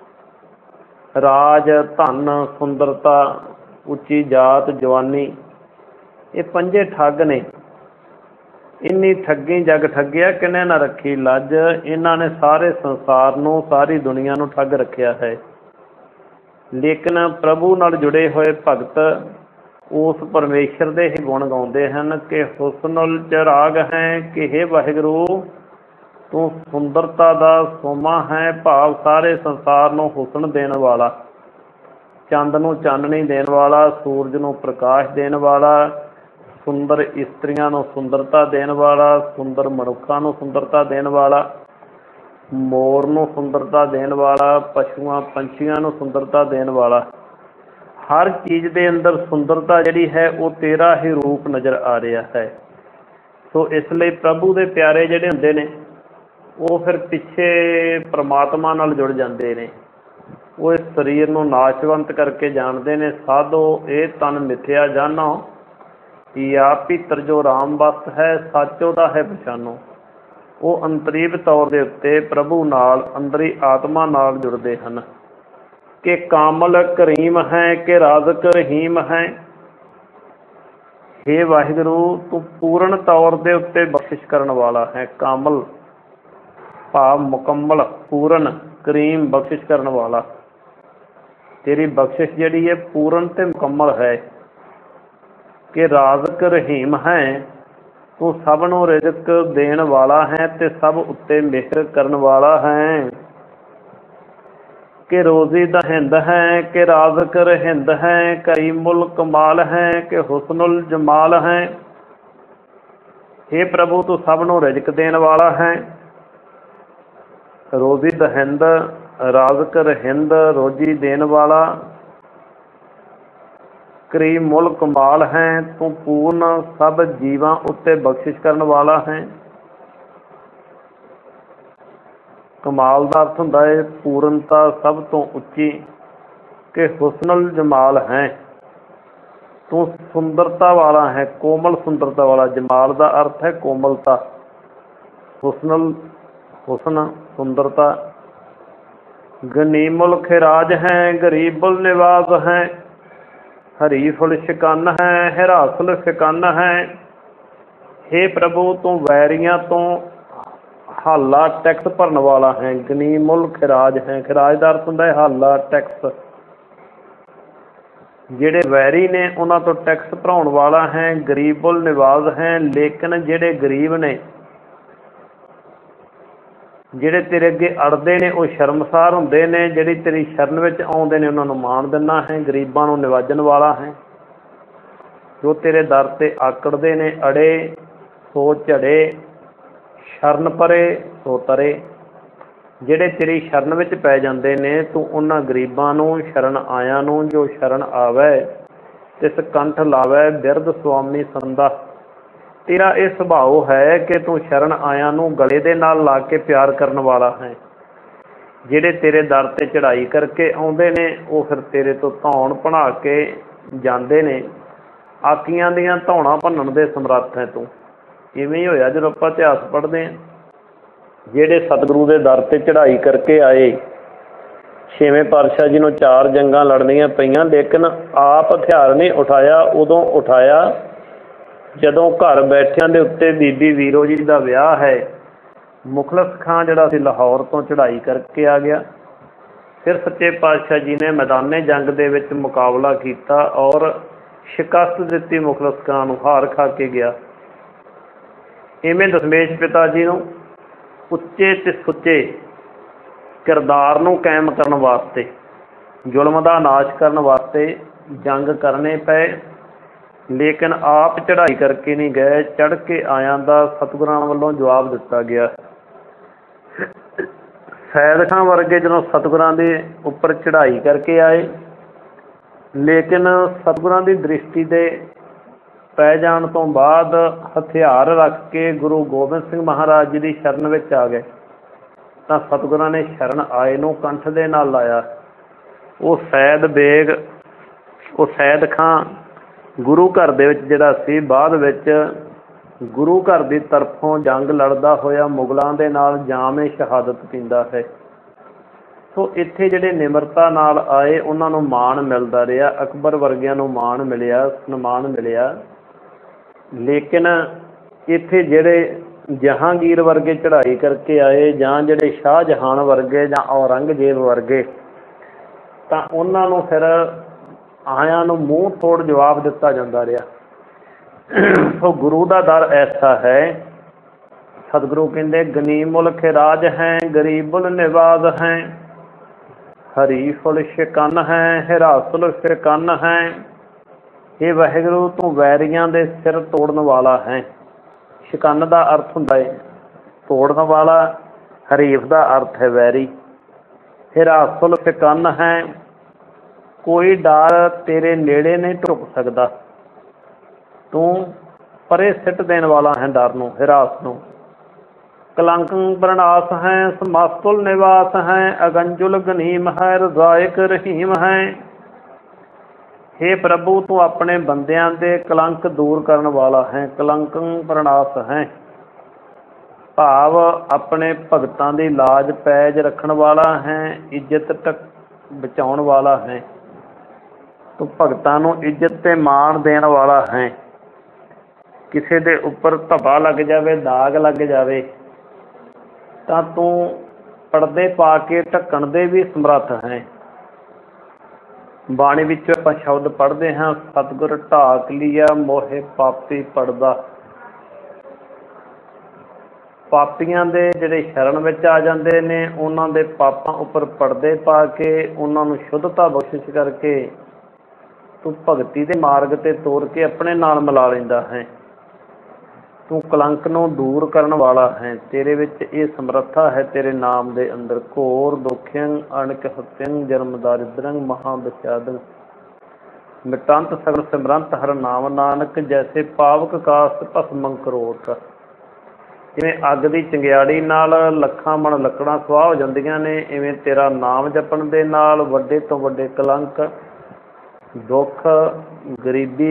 ਰਾਜ, ਧਨ, ਸੁੰਦਰਤਾ, ਉੱਚੀ ਜਾਤ, ਜਵਾਨੀ, ਇਹ ਪੰਜੇ ਠੱਗ ਨੇ। ਇੰਨੀ ਠੱਗੀ ਜਗ ਠੱਗਿਆ ਕਿਨੇ ਨਾ ਰੱਖੀ ਲੱਜ। ਇਹਨਾਂ ਨੇ ਸਾਰੇ ਸੰਸਾਰ ਨੂੰ, ਸਾਰੀ ਦੁਨੀਆ ਨੂੰ ਠੱਗ ਰੱਖਿਆ ਹੈ। ਲੇਕਿਨ ਪ੍ਰਭੂ ਨਾਲ ਜੁੜੇ ਹੋਏ ਭਗਤ ਉਸ ਪਰਮੇਸ਼ਰ ਦੇ ਹੀ ਗੁਣ ਗਾਉਂਦੇ ਹਨ ਕਿ ਹੁਸਨੁਲ ਚਿਰਾਗ ਹੈ, ਕਿ ਹੇ ਵਾਹਿਗੁਰੂ ਤੂੰ ਸੁੰਦਰਤਾ ਦਾ ਸੋਮਾ ਹੈ, ਭਾਵ ਸਾਰੇ ਸੰਸਾਰ ਨੂੰ ਹੁਸਨ ਦੇਣ ਵਾਲਾ, ਚੰਦ ਨੂੰ ਚਾਨਣੀ ਦੇਣ ਵਾਲਾ, ਸੂਰਜ ਨੂੰ ਪ੍ਰਕਾਸ਼ ਦੇਣ ਵਾਲਾ, ਸੁੰਦਰ ਇਸਤਰੀਆਂ ਨੂੰ ਸੁੰਦਰਤਾ ਦੇਣ ਵਾਲਾ, ਸੁੰਦਰ ਮਨੁੱਖਾਂ ਨੂੰ ਸੁੰਦਰਤਾ ਦੇਣ ਵਾਲਾ, ਮੋਰ ਨੂੰ ਸੁੰਦਰਤਾ ਦੇਣ ਵਾਲਾ, ਪਸ਼ੂਆਂ ਪੰਛੀਆਂ ਨੂੰ ਸੁੰਦਰਤਾ ਦੇਣ ਵਾਲਾ। ਹਰ ਚੀਜ਼ ਦੇ ਅੰਦਰ ਸੁੰਦਰਤਾ ਜਿਹੜੀ ਹੈ ਉਹ ਤੇਰਾ ਹੀ ਰੂਪ ਨਜ਼ਰ ਆ ਰਿਹਾ ਹੈ। ਸੋ ਇਸ ਲਈ ਪ੍ਰਭੂ ਦੇ ਪਿਆਰੇ ਜਿਹੜੇ ਹੁੰਦੇ ਨੇ ਉਹ ਫਿਰ ਪਿੱਛੇ ਪਰਮਾਤਮਾ ਨਾਲ ਜੁੜ ਜਾਂਦੇ ਨੇ। ਉਹ ਇਸ ਸਰੀਰ ਨੂੰ ਨਾਸ਼ਵੰਤ ਕਰਕੇ ਜਾਣਦੇ ਨੇ। ਸਾਧੋ ਇਹ ਤਨ ਮਿਥਿਆ ਜਾਨੋ, ਯਾ ਭੀਤਰ ਜੋ ਰਾਮ ਵਸਤ ਹੈ, ਸੱਚ ਉਹਦਾ ਹੈ ਪਛਾਨੋ। ਉਹ ਅੰਤਰੀਵ ਤੌਰ ਦੇ ਉੱਤੇ ਪ੍ਰਭੂ ਨਾਲ, ਅੰਦਰੀ ਆਤਮਾ ਨਾਲ ਜੁੜਦੇ ਹਨ। ਕਿ ਕਾਮਲ ਕਰੀਮ ਹੈ, ਕਿ ਰਾਜ਼ਕ ਰਹੀਮ ਹੈ। ਹੇ ਵਾਹਿਗੁਰੂ, ਤੂੰ ਪੂਰਨ ਤੌਰ ਦੇ ਉੱਤੇ ਬਖਸ਼ਿਸ਼ ਕਰਨ ਵਾਲਾ ਹੈ। ਕਾਮਲ ਭਾਵ ਮੁਕੰਮਲ, ਪੂਰਨ, ਕਰੀਮ ਬਖਸ਼ਿਸ਼ ਕਰਨ ਵਾਲਾ। ਤੇਰੀ ਬਖਸ਼ਿਸ਼ ਜਿਹੜੀ ਹੈ ਪੂਰਨ ਤੇ ਮੁਕੰਮਲ ਹੈ। ਕਿ ਰਾਜ਼ਕ ਰਹੀਮ ਹੈ, ਤੂੰ ਸਭ ਨੂੰ ਰਿਜ਼ਕ ਦੇਣ ਵਾਲਾ ਹੈ ਤੇ ਸਭ ਉੱਤੇ ਮਿਹਰ ਕਰਨ ਵਾਲਾ ਹੈ। ਕਿ ਰੋਜ਼ੀ ਦਾ ਹਿੰਦ ਹੈ, ਕਿ ਰਾਜ਼ਕ ਰਹਿੰਦ ਹੈ, ਕਰੀਮੁਲ ਕਮਾਲ ਹੈ, ਕਿ ਹੁਸਨੁਲ ਜਮਾਲ ਹੈ। ਹੇ ਪ੍ਰਭੂ, ਤੂੰ ਸਭ ਨੂੰ ਰਿਜ਼ਕ ਦੇਣ ਵਾਲਾ ਹੈ। ਰੋਜ਼ੀ ਦਹਿੰਦ, ਰਾਜ਼ਕ ਰਹਿੰਦ, ਰੋਜ਼ੀ ਦੇਣ ਵਾਲਾ, ਕਰੀਮੁਲ ਕਮਾਲ ਹੈ, ਤੂੰ ਪੂਰਨ ਸਭ ਜੀਵਾਂ ਉੱਤੇ ਬਖਸ਼ਿਸ਼ ਕਰਨ ਵਾਲਾ ਹੈ। ਕਮਾਲ ਦਾ ਅਰਥ ਹੁੰਦਾ ਹੈ ਪੂਰਨਤਾ, ਸਭ ਤੋਂ ਉੱਚੀ। ਕਿ ਹੁਸਨੁਲ ਜਮਾਲ ਹੈ, ਤੂੰ ਸੁੰਦਰਤਾ ਵਾਲਾ ਹੈ, ਕੋਮਲ ਸੁੰਦਰਤਾ ਵਾਲਾ। ਜਮਾਲ ਦਾ ਅਰਥ ਹੈ ਕੋਮਲਤਾ। ਹੁਸਨੁਲ ਹੁਸਨ, ਸੁੰਦਰਤਾ। ਗਨੀਮੁਲ ਖਿਰਾਜ ਹੈ, ਗਰੀਬੁਲ ਨਿਵਾਜ਼ ਹੈ, ਹਰੀਫੁਲ ਸ਼ਿਕਨ ਹੈ, ਹਿਰਾਸੁਲ ਫਿਕਨ ਹੈ। ਹੇ ਪ੍ਰਭੂ, ਤੂੰ ਵੈਰੀਆਂ ਤੋਂ ਹਾਲਾ ਟੈਕਸ ਭਰਨ ਵਾਲਾ ਹੈ। ਗਨੀਮੁਲ ਖਿਰਾਜ ਹੈ, ਖਿਰਾਜ ਦਾ ਅਰਥ ਹੁੰਦਾ ਹੈ ਹਾਲਾ, ਟੈਕਸ। ਜਿਹੜੇ ਵੈਰੀ ਨੇ ਉਹਨਾਂ ਤੋਂ ਟੈਕਸ ਭਰਾਉਣ ਵਾਲਾ ਹੈ। ਗਰੀਬੁਲ ਨਿਵਾਜ਼ ਹੈ, ਲੇਕਿਨ ਜਿਹੜੇ ਗਰੀਬ ਨੇ, ਜਿਹੜੇ ਤੇਰੇ ਅੱਗੇ ਅੜਦੇ ਨੇ, ਉਹ ਸ਼ਰਮਸਾਰ ਹੁੰਦੇ ਨੇ। ਜਿਹੜੀ ਤੇਰੀ ਸ਼ਰਨ ਵਿੱਚ ਆਉਂਦੇ ਨੇ ਉਹਨਾਂ ਨੂੰ ਮਾਣ ਦਿੰਦਾ ਹੈ। ਗਰੀਬਾਂ ਨੂੰ ਨਿਵਾਜਣ ਵਾਲਾ ਹੈ। ਜੋ ਤੇਰੇ ਦਰ 'ਤੇ ਆਕੜਦੇ ਨੇ, ਅੜੇ ਸੋ ਝੜੇ, ਸ਼ਰਨ ਪਰੇ ਸੋ ਤਰੇ। ਜਿਹੜੇ ਤੇਰੀ ਸ਼ਰਨ ਵਿੱਚ ਪੈ ਜਾਂਦੇ ਨੇ, ਤੂੰ ਉਹਨਾਂ ਗਰੀਬਾਂ ਨੂੰ, ਸ਼ਰਨ ਆਇਆਂ ਨੂੰ, ਜੋ ਸ਼ਰਨ ਆਵੈ ਤਿਸ ਕੰਠ ਲਾਵੈ ਬਿਰਧ ਸੁਆਮੀ ਸੰਦਾ। ਤੇਰਾ ਇਹ ਸੁਭਾਅ ਹੈ ਕਿ ਤੂੰ ਸ਼ਰਨ ਆਇਆਂ ਨੂੰ ਗਲੇ ਦੇ ਨਾਲ ਲਾ ਕੇ ਪਿਆਰ ਕਰਨ ਵਾਲਾ ਹੈ। ਜਿਹੜੇ ਤੇਰੇ ਦਰ 'ਤੇ ਚੜ੍ਹਾਈ ਕਰਕੇ ਆਉਂਦੇ ਨੇ, ਉਹ ਫਿਰ ਤੇਰੇ ਤੋਂ ਧੌਣ ਭਣਾ ਕੇ ਜਾਂਦੇ ਨੇ। ਆਕੀਆਂ ਦੀਆਂ ਧੌਣਾਂ ਭੰਨਣ ਦੇ ਸਮਰੱਥ ਹੈ ਤੂੰ। ਇਵੇਂ ਹੀ ਹੋਇਆ ਜਦੋਂ ਆਪਾਂ ਇਤਿਹਾਸ ਪੜ੍ਹਦੇ ਹਾਂ। ਜਿਹੜੇ ਸਤਿਗੁਰੂ ਦੇ ਦਰ 'ਤੇ ਚੜ੍ਹਾਈ ਕਰਕੇ ਆਏ, ਛੇਵੇਂ ਪਾਤਸ਼ਾਹ ਜੀ ਨੂੰ ਚਾਰ ਜੰਗਾਂ ਲੜਨੀਆਂ ਪਈਆਂ, ਲੇਕਿਨ ਆਪ ਹਥਿਆਰ ਨਹੀਂ ਉਠਾਇਆ। ਉਦੋਂ ਉਠਾਇਆ ਜਦੋਂ ਘਰ ਬੈਠਿਆਂ ਦੇ ਉੱਤੇ ਬੀਬੀ ਵੀਰੋ ਜੀ ਦਾ ਵਿਆਹ ਹੈ। ਮੁਖਲਸ ਖਾਂ ਜਿਹੜਾ ਸੀ ਲਾਹੌਰ ਤੋਂ ਚੜ੍ਹਾਈ ਕਰਕੇ ਆ ਗਿਆ। ਫਿਰ ਸੱਚੇ ਪਾਤਸ਼ਾਹ ਜੀ ਨੇ ਮੈਦਾਨੇ ਜੰਗ ਦੇ ਵਿੱਚ ਮੁਕਾਬਲਾ ਕੀਤਾ ਔਰ ਸ਼ਿਕਸਤ ਦਿੱਤੀ। ਮੁਖਲਸ ਖਾਂ ਨੂੰ ਹਾਰ ਖਾ ਕੇ ਗਿਆ। ਇਵੇਂ ਦਸ਼ਮੇਸ਼ ਪਿਤਾ ਜੀ ਨੂੰ ਉੱਚੇ ਅਤੇ ਸੁੱਚੇ ਕਿਰਦਾਰ ਨੂੰ ਕਾਇਮ ਕਰਨ ਵਾਸਤੇ, ਜ਼ੁਲਮ ਦਾ ਨਾਸ਼ ਕਰਨ ਵਾਸਤੇ ਜੰਗ ਕਰਨੇ ਪਏ, ਲੇਕਿਨ ਆਪ ਚੜ੍ਹਾਈ ਕਰਕੇ ਨਹੀਂ ਗਏ। ਚੜ੍ਹ ਕੇ ਆਇਆਂ ਦਾ ਸਤਿਗੁਰਾਂ ਵੱਲੋਂ ਜਵਾਬ ਦਿੱਤਾ ਗਿਆ। ਸੈਦ ਖਾਂ ਵਰਗੇ ਜਦੋਂ ਸਤਿਗੁਰਾਂ ਦੇ ਉੱਪਰ ਚੜ੍ਹਾਈ ਕਰਕੇ ਆਏ, ਲੇਕਿਨ ਸਤਿਗੁਰਾਂ ਦੀ ਦ੍ਰਿਸ਼ਟੀ ਦੇ ਪੈ ਜਾਣ ਤੋਂ ਬਾਅਦ ਹਥਿਆਰ ਰੱਖ ਕੇ ਗੁਰੂ ਗੋਬਿੰਦ ਸਿੰਘ ਮਹਾਰਾਜ ਜੀ ਦੀ ਸ਼ਰਨ ਵਿੱਚ ਆ ਗਏ, ਤਾਂ ਸਤਿਗੁਰਾਂ ਨੇ ਸ਼ਰਨ ਆਏ ਨੂੰ ਕੰਠ ਦੇ ਨਾਲ ਲਾਇਆ। ਉਹ ਸੈਦ ਬੇਗ, ਉਹ ਸੈਦ ਖਾਂ ਗੁਰੂ ਘਰ ਦੇ ਵਿੱਚ ਜਿਹੜਾ ਸੀ, ਬਾਅਦ ਵਿੱਚ ਗੁਰੂ ਘਰ ਦੀ ਤਰਫੋਂ ਜੰਗ ਲੜਦਾ ਹੋਇਆ ਮੁਗਲਾਂ ਦੇ ਨਾਲ ਜਾਮ-ਏ ਸ਼ਹਾਦਤ ਪੀਂਦਾ ਹੈ। ਸੋ ਇੱਥੇ ਜਿਹੜੇ ਨਿਮਰਤਾ ਨਾਲ ਆਏ ਉਹਨਾਂ ਨੂੰ ਮਾਣ ਮਿਲਦਾ ਰਿਹਾ। ਅਕਬਰ ਵਰਗਿਆਂ ਨੂੰ ਮਾਣ ਮਿਲਿਆ, ਸਨਮਾਨ ਮਿਲਿਆ। ਲੇਕਿਨ ਇੱਥੇ ਜਿਹੜੇ ਜਹਾਂਗੀਰ ਵਰਗੇ ਚੜ੍ਹਾਈ ਕਰਕੇ ਆਏ, ਜਾਂ ਜਿਹੜੇ ਸ਼ਾਹਜਹਾਨ ਵਰਗੇ ਜਾਂ ਔਰੰਗਜ਼ੇਬ ਵਰਗੇ, ਤਾਂ ਉਹਨਾਂ ਨੂੰ ਫਿਰ ਆਇਆਂ ਨੂੰ ਮੂੰਹ ਤੋੜ ਜਵਾਬ ਦਿੱਤਾ ਜਾਂਦਾ ਰਿਹਾ। ਸੋ ਗੁਰੂ ਦਾ ਦਰ ਐਸਾ ਹੈ, सतगुरु कहते गनी मुल्क राज है, गरीबुल निवाज है, हरी फुल शिकन है, हिरासुल शिकन है। हे वाहिगुरु तू वैरियां दे सिर तोड़न वाला है। शिकन का अर्थ हुंदा है तोड़न वाला, हरीफ का अर्थ है वैरी। हिरासुल शिकन है, कोई डर तेरे नेड़े नहीं ढुक सकता। तू परे सिट देने वाला है डर नूं, हिरास नूं। कलंक प्रणास है, समास्तुल निवास है, अगंजुल गनीम है, रजायक रहीम है। हे प्रभु तू अपने बंदियां दे कलंक दूर करने वाला है। कलंक प्रणास है भाव अपने भगतां दी लाज पैज रखण वाला है, इज्जत टक बचाउण वाला है। तू भगतां नूं इज्जत ते माण देण वाला है। किसी दे उपर धब्बा लग जाए, दाग लग जाए तो तू पर्दे पा के ढकण दे भी समर्थ है। बाणी विच आपां शब्द पढ़ते हैं, सतगुर ढाक लिया मोहे पापी पड़दा। पापियां दे जिहड़े शरण विच आ जांदे ने, उन्हां दे पापां उपर पर्दे पा के उन्हां नूं शुद्धता बख्शिश करके तू भगती दे मार्ग ते तोर के अपने नाल मिला लैंदा है। तू कलंक नूं दूर करन वाला है। तेरे विच ये समर्था है, तेरे नाम दे अंदर। घोर दुखियं अणक हत्यं जन्म दारिद्रं महाविषादं मिटंत सगल सिमरंत हर नाम नानक। जैसे पावक कास्त भस्मं करोट। जिवें अग दी चिंगियाड़ी नाल लखां मण लकड़ां सुआह हो जांदियां ने, इवें तेरा नाम जपण दे नाल वड्डे तो वड्डे कलंक, दुख, गरीबी,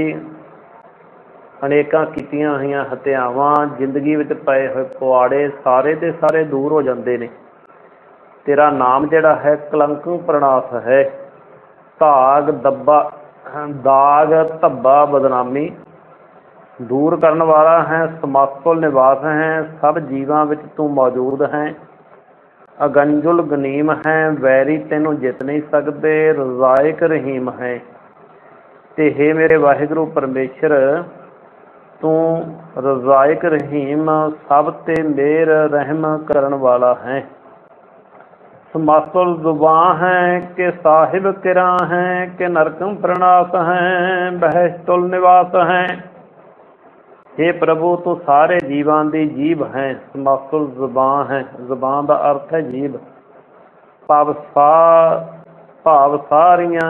अनेकां कीतियां होईयां हत्यावां, जिंदगी विच पए होए पुआड़े सारे दे सारे दूर हो जांदे ने। तेरा नाम जिहड़ा है कलंक प्रणास है। धाग दब्बा दाग धब्बा बदनामी दूर करन वाला है। समास्तुल निवास है, सब जीवां विच तू मौजूद है। अगंजुल गनीम है, वैरी तैनूं जित नहीं सकदे। रजायक रहीम है। ते हे मेरे वाहिगुरु परमेश्वर तू रजायक रहीम सब ते मेहर रहम करन वाला है। समास्तुल जुबां है कि साहिब किरा है, कि नरकम प्रणास है, बहस्तुल निवास है। हे प्रभु तू सारे जीवां दी जीभ है। समास्तुल जुबां है, जुबां का अर्थ है जीभ। भाव सा भाव सारियां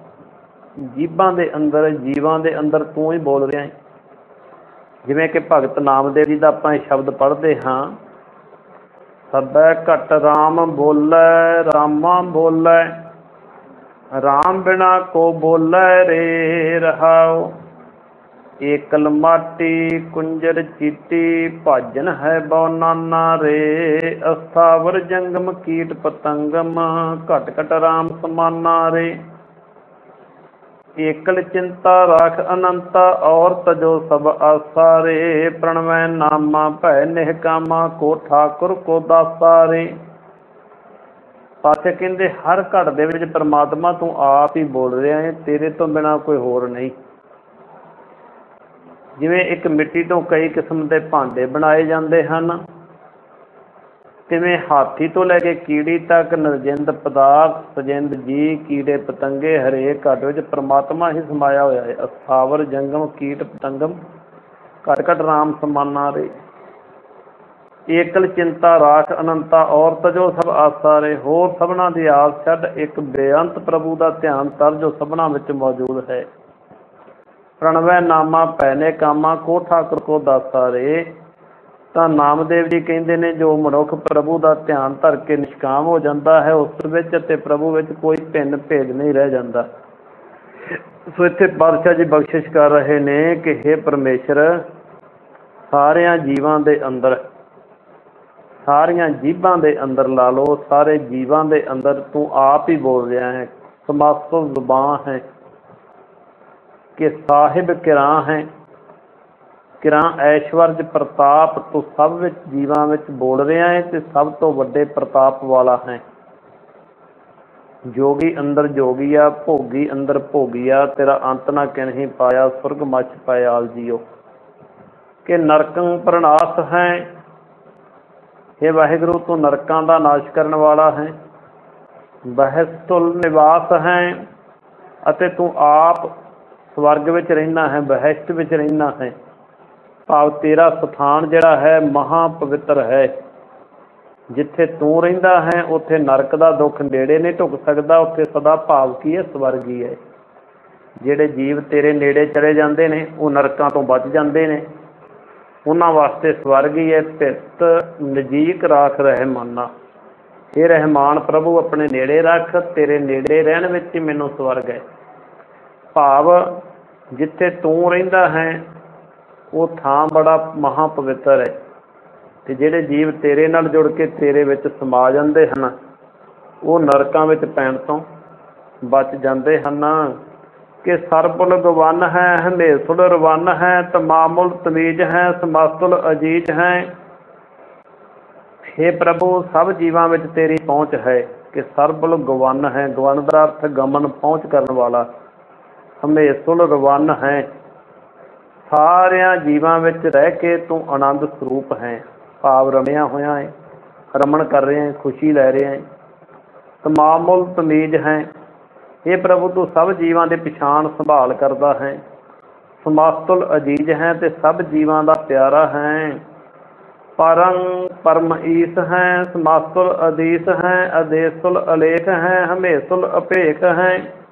जीभां दे अंदर जीवां दे अंदर तू ही बोल रहा है। जिवें कि भगत नामदेव जी का आपां शब्द पढ़ते हाँ, सबै घट राम बोलै, रामा बोलै, राम बिना को बोलै रे रहाओ। एकल माटी कुंजर चीटी, भाजन है बौ नाना रे। अस्थावर जंगम कीट पतंगम, घट घट राम समाना रे। एकल चिंता राख अनंता, और तजो सब आसा रे। प्रणवै नामा भै निहकामा, को ठाकुर को दासा रे। पातशाह कहते हर घट दे विच परमात्मा तू आप ही बोल रहा है, तेरे तो बिना कोई होर नहीं। जिवें एक मिट्टी तो कई किस्म के भांडे बनाए जाते हैं, तिवें हाथी तो लैके कीड़ी तक निर्जिंद पदार्थ, सजिंद जी, कीड़े पतंगे हरेक घट विच परमात्मा ही समाया होया है। अस्थावर जंगम कीट पतंगम, घट घट राम समाना रे। एकल चिंता राख अनंता, और तजो सब आसा रे। होर सबना दी आस छड्ड, एक बेअंत प्रभु का ध्यान तर जो सबना विच मौजूद है। प्रणवै नामा पैने कामा, को ठाकुर को दासा रे। ਤਾਂ ਨਾਮਦੇਵ ਜੀ ਕਹਿੰਦੇ ਨੇ ਜੋ ਮਨੁੱਖ ਪ੍ਰਭੂ ਦਾ ਧਿਆਨ ਧਰ ਕੇ ਨਿਸ਼ਕਾਮ ਹੋ ਜਾਂਦਾ ਹੈ, ਉਸ ਵਿੱਚ ਅਤੇ ਪ੍ਰਭੂ ਵਿੱਚ ਕੋਈ ਭਿੰਨ ਭੇਦ ਨਹੀਂ ਰਹਿ ਜਾਂਦਾ। ਸੋ ਇੱਥੇ ਪਾਤਸ਼ਾਹ ਜੀ ਬਖਸ਼ਿਸ਼ ਕਰ ਰਹੇ ਨੇ ਕਿ ਹੇ ਪਰਮੇਸ਼ਰ, ਸਾਰਿਆਂ ਜੀਵਾਂ ਦੇ ਅੰਦਰ, ਸਾਰੀਆਂ ਜੀਭਾਂ ਦੇ ਅੰਦਰ ਲਾ ਲਓ, ਸਾਰੇ ਜੀਵਾਂ ਦੇ ਅੰਦਰ ਤੂੰ ਆਪ ਹੀ ਬੋਲ ਰਿਹਾ ਹੈ। ਸਮਾਸਤੁ ਜ਼ੁਬਾਨ ਹੈ ਕਿ ਸਾਹਿਬ ਕਿਰਾਂ ਹੈ। किरां ऐश्वर्य प्रताप तो सब विच जीवां विच बोल रहा है, ते सब तो वड्डे प्रताप वाला है। जोगी अंदर जोगिया, भोगी अंदर भोगिया, तेरा अंत ना किन ही पाया, सुरग मच पायाल जियो। के नरकं प्रणास है हे वाहिगुरु तू नरकां दा नाश करन वाला है, बहस्तुल निवास है अते तू आप स्वर्ग विच रहिंदा है, बहश्त विच रहिंदा है। भाव तेरा स्थान जिहड़ा है महा पवित्र है। जिथे तू रहिंदा है उत्थे नरक दा दुख नेड़े नहीं ढुक सकदा, उत्थे सदा भाव की है, स्वर्ग ही है। जिहड़े जीव तेरे नेड़े चले जाते हैं वो नरकां तो बच जाते हैं, उन्हां वास्ते स्वर्ग ही है। भित नजीक राख रहमाना, हे रहमान प्रभु अपने नेड़े रख, तेरे नेड़े रहन विच ही मैनूं स्वर्ग है। भाव जिथे तू रहिंदा है वो थां बड़ा महा पवित्र है, ते जिहड़े जीव तेरे नाल जुड़ के तेरे विच समा जाते हैं वो नरकां विच पैण तो बच जाते हैं। कि सरबुल गवन है, हमेसुल रवन है, तमामुल तमीज है, समस्तुल अजीज है। हे प्रभु सब जीवां विच तेरी पहुँच है। कि सरबुल गवन है, गवन का अर्थ गमन पहुँच करने वाला। हमेसुल रवन है, सारिया जीवां विच रह के तू आनंद स्वरूप है। भाव रमिया होया है, रमन कर रहे हैं, खुशी लै रहे हैं। तमामुल तमीज है, हे प्रभु तू सब जीवां दे पछाण संभाल करदा है। समास्तुल अजीज है, ते सब जीवां दा प्यारा है। परं परम ईस है, समास्तुल अधीस है, अदेसुल अलेख है, हमेसुल अभेख है।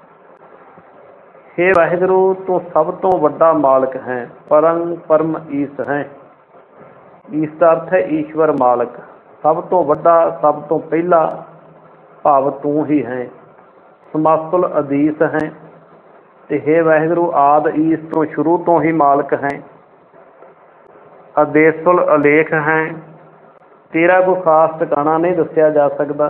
हे वाहिगुरु तू सब तो वड्डा मालक है। परं परम ईस है, ईस का अर्थ है ईश्वर मालक, सब तो वड्डा, सब तो पहला भाव तू ही है। समास्तुल अधीस है, ते हे वाहिगुरु आद ईस तो शुरू तो ही मालक है। अदेसुल अलेख है, तेरा कोई खास ठिकाना नहीं दसिया जा सकता।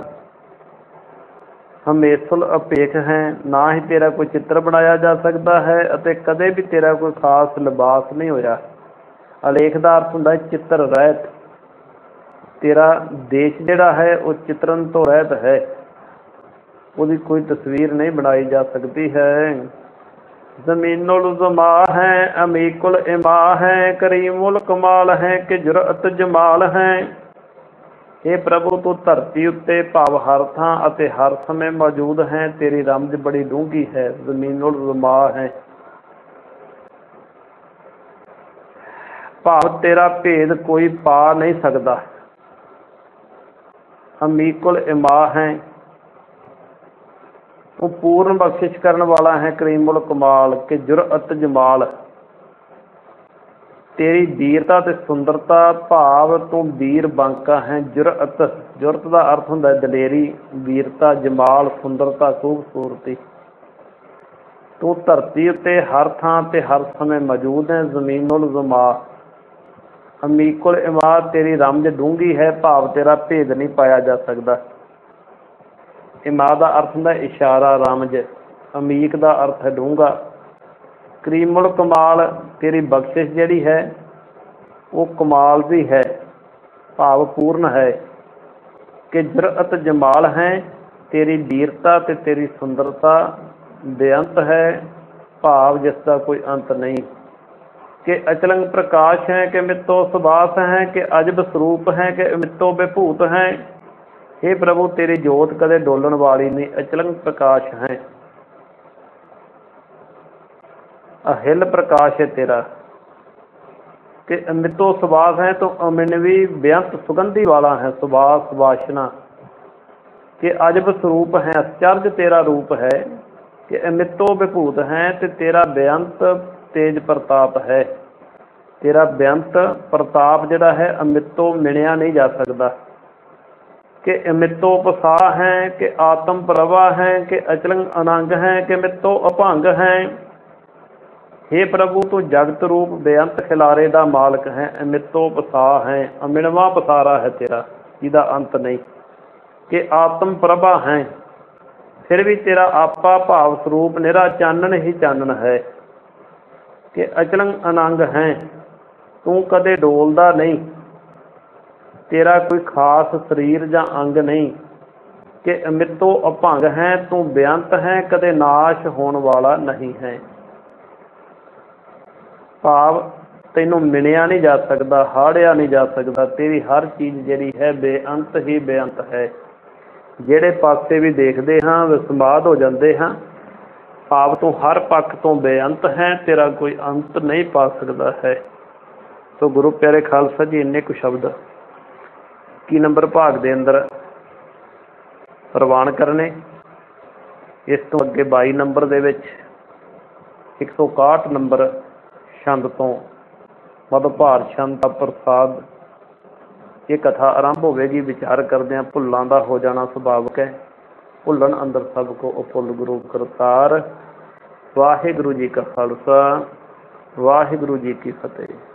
हमेसुल अपेख है, ना ही तेरा कोई चित्र बनाया जा सकता है, अते कदे भी तेरा कोई खास लिबास नहीं होया। अलेख का अर्थ हुंदा चित्र रहत, तेरा देश जिहड़ा है वो चित्रन तो रहत है, उसकी कोई तस्वीर नहीं बनाई जा सकती है। जमीनुल जमा है, अमीकुल इमा है, करीमुल कमाल है, कि जुरअत जमाल है। हे प्रभु तू धरती उत्ते भाव हर थां अते हर समय मौजूद है, तेरी रमज बड़ी डूंगी है। जमीनुल जमा है, भाव तेरा भेद कोई पा नहीं सकता। अमीकुल इमा है, वो पूर्ण बख्शिश करने वाला है। करीमुल कमाल, के जुरअत जमाल, तेरी वीरता ते सुंदरता, भाव तू वीर बांका है। जुरअत, जुरत का अर्थ हुंदा दलेरी, वीरता, जमाल सुंदरता, खूबसूरती। तू धरती उत्ते हर थां ते हर समय मौजूद है। जमीनुल जमा, अमीकुल इमा, तेरी रमज डूंगी है, भाव तेरा भेद नहीं पाया जा सकता। इमा का अर्थ हुंदा इशारा, रमज। अमीक का अर्थ है डूंगा। करीमुल कमाल, तेरी बख्शिश जिहड़ी है वो कमाल दी है, भाव पूर्ण है। कि जुरअत जमाल है, तेरी वीरता ते तेरी सुंदरता बेअंत है, भाव जिसका कोई अंत नहीं। कि अचलंग प्रकाश है, कि मितो सुबास है, कि अजब स्वरूप है, कि मितो विभूत है। हे प्रभु तेरी जोत कदे डोलन वाली नहीं, अचलंग प्रकाश है। अहिल प्रकाश है तेरा। कि अमितो सुबास है, तो अमिनवी बेअंत सुगंधी वाला है, सुबास वासना। कि अजब स्वरूप है, आश्चर्य तेरा रूप है। कि अमितो विभूत है, तो तेरा बेअंत तेज प्रताप है। तेरा बेअंत प्रताप जिहड़ा है अमितो मिणिया नहीं जा सकता। कि अमितो पसाह है, कि आत्म प्रभा है, कि अचलंग अनंग है, कि मितो अभंग है। हे प्रभु तू जगत रूप बेअंत खिलारे का मालक है। अमितो पसाह है, अमिनवा पसारा है तेरा, जिहदा अंत नहीं। कि आत्म प्रभा है, फिर भी तेरा आपा भाव स्वरूप निरा चानन ही चानन है। कि अचलंग अनंग है, तू कदे डोलदा नहीं, तेरा कोई खास शरीर या अंग नहीं। कि अमितो अभंग है, तू बेअंत है, कदे नाश होने वाला नहीं है। भाव ਤੈਨੂੰ ਮਿਣਿਆ ਨਹੀਂ ਜਾ ਸਕਦਾ, ਹਾੜਿਆ ਨਹੀਂ ਜਾ ਸਕਦਾ। ਤੇਰੀ ਹਰ ਚੀਜ਼ ਜਿਹੜੀ ਹੈ ਬੇਅੰਤ ਹੀ ਬੇਅੰਤ ਹੈ। ਜਿਹੜੇ ਪਾਸੇ ਵੀ ਦੇਖਦੇ ਹਾਂ ਵਿਸਮਾਦ ਹੋ ਜਾਂਦੇ ਹਾਂ। ਆਪ ਤੋਂ ਹਰ ਪੱਖ ਤੋਂ ਬੇਅੰਤ ਹੈ, ਤੇਰਾ ਕੋਈ ਅੰਤ ਨਹੀਂ ਪਾ ਸਕਦਾ ਹੈ। ਸੋ ਗੁਰੂ ਪਿਆਰੇ ਖਾਲਸਾ ਜੀ, ਇੰਨੇ ਕੁ ਸ਼ਬਦ ਇੱਕੀ ਨੰਬਰ ਭਾਗ ਦੇ ਅੰਦਰ ਪ੍ਰਵਾਨ ਕਰਨੇ। ਇਸ ਤੋਂ ਅੱਗੇ ਬਾਈ ਨੰਬਰ ਦੇ ਵਿੱਚ ਇੱਕ ਸੌ ਇਕਾਹਠ ਨੰਬਰ ਛੰਦ ਤੋਂ ਮਧਭਾਰ ਛੰਦ ਦਾ ਪ੍ਰਸਾਦ ਇਹ ਕਥਾ ਆਰੰਭ ਹੋਵੇਗੀ। ਵਿਚਾਰ ਕਰਦਿਆਂ ਭੁੱਲਾਂ ਦਾ ਹੋ ਜਾਣਾ ਸੁਭਾਵਿਕ ਹੈ। ਭੁੱਲਣ ਅੰਦਰ ਸਭ ਕੋ ਅਭੁੱਲ ਗੁਰੂ ਕਰਤਾਰ। ਵਾਹਿਗੁਰੂ ਜੀ ਕਾ ਖਾਲਸਾ, ਵਾਹਿਗੁਰੂ ਜੀ ਕੀ ਫਤਿਹ।